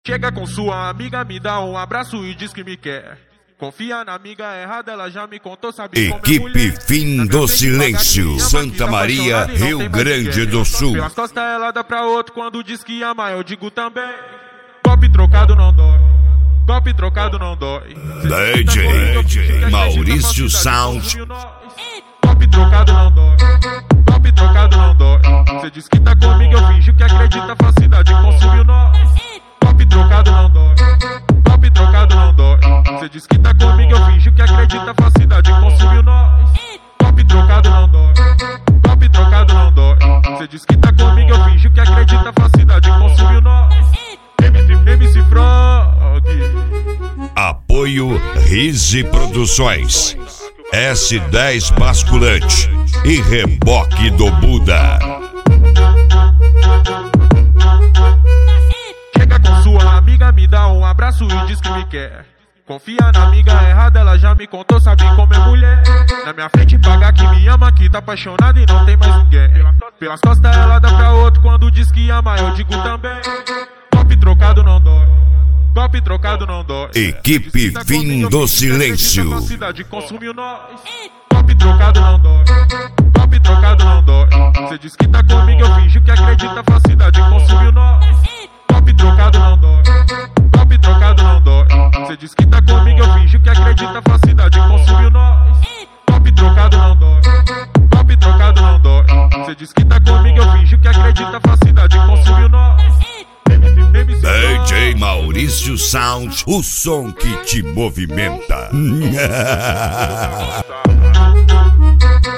Chega com sua amiga, me dá um abraço e diz que me quer. Confia na amiga errada, ela já me contou, sabe como é Equipe mulher. Fim do Silêncio, Santa Maria, Rio Grande do Sul. Pelas costas ela dá pra outro, quando diz que ama eu digo também. Golpe trocado não dói, golpe trocado não dói. DJ Maurício Sound. Golpe trocado não dói, golpe trocado não dói. Cê diz que tá comigo, eu finjo que acredita, falsidade consumiu nós. Golpe trocado não dói, golpe trocado não dói. Cê diz que tá comigo, eu finjo que acredita, falsidade consumiu nós. Golpe trocado não dói, golpe trocado não dói. Cê diz que tá comigo, eu finjo que acredita, falsidade consumiu nós. MC Frog. Apoio Rise Produções, S10 Basculante e Reboque do Buda. Chega com sua amiga, me dá um abraço e diz que me quer. Confia na amiga errada, ela já me contou, sabe como é mulher. Na minha frente paga que me ama, que tá apaixonada e não tem mais ninguém. Pelas costas ela dá pra outro, quando diz que ama eu digo também. Golpe trocado não dói, golpe trocado não dói. Equipe Fim do Silêncio. Consumiu nós. Golpe trocado não dói, golpe trocado não dói. Cê diz que tá comigo, eu finjo que acredita, falsidade consumiu nós. Golpe trocado não dói, golpe trocado não dói. Cê diz que tá comigo, eu finjo que acredita, falsidade consumiu nós. Golpe trocado não dói, golpe trocado não dói. Cê diz que tá comigo, eu finjo que acredita, falsidade consumiu nós. DJ Maurício Sound, o som que te movimenta.